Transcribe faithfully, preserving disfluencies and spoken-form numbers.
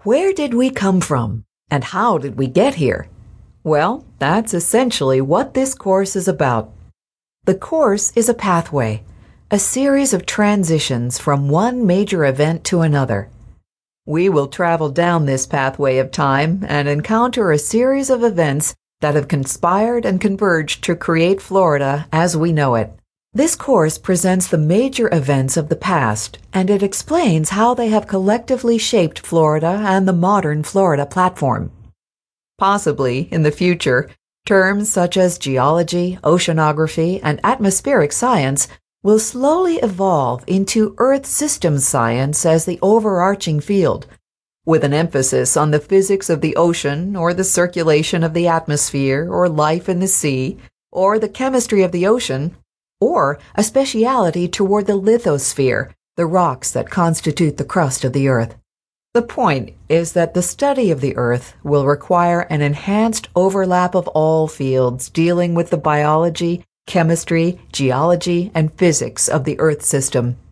Where did we come from? And how did we get here? Well, that's essentially what this course is about. The course is a pathway, a series of transitions from one major event to another. We will travel down this pathway of time and encounter a series of events that have conspired and converged to create Florida as we know it. This course presents the major events of the past, and it explains how they have collectively shaped Florida and the modern Florida platform. Possibly, in the future, terms such as geology, oceanography, and atmospheric science will slowly evolve into Earth systems science as the overarching field, with an emphasis on the physics of the ocean or the circulation of the atmosphere or life in the sea or the chemistry of the ocean, or a speciality toward the lithosphere, the rocks that constitute the crust of the Earth. The point is that the study of the Earth will require an enhanced overlap of all fields dealing with the biology, chemistry, geology, and physics of the Earth system.